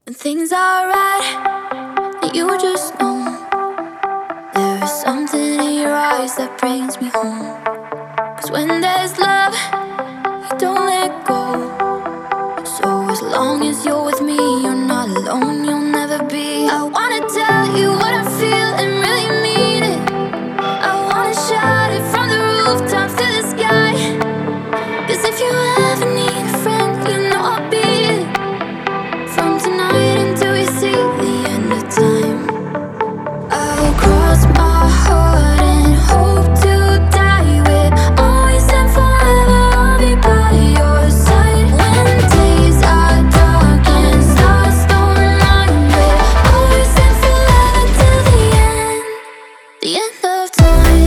When things are right, you just know there is something in your eyes that brings me home. 'Cause when there's love, you don't let go. So as long as you're with me, you're not alone, you'll never be. I wanna tell you what I feel and really mean it. I wanna shout it from the rooftops to the sky. 'Cause if you ever need a friend, you know I'll be it. From tonight until we see the end of time, I'll cross my heart and hope to die with. Always and forever, I'll be by your side. When days are dark and stars don't line with. Always and forever till the end of time.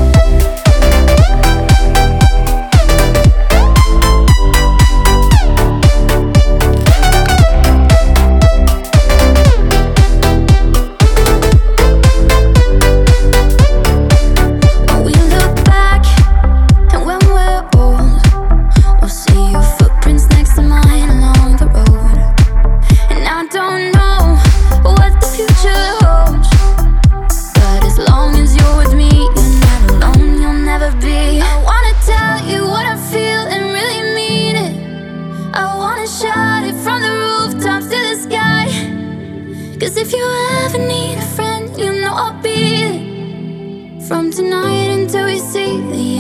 Shout it from the rooftops to the sky. 'Cause if you ever need a friend, you know I'll be it. From tonight until we see the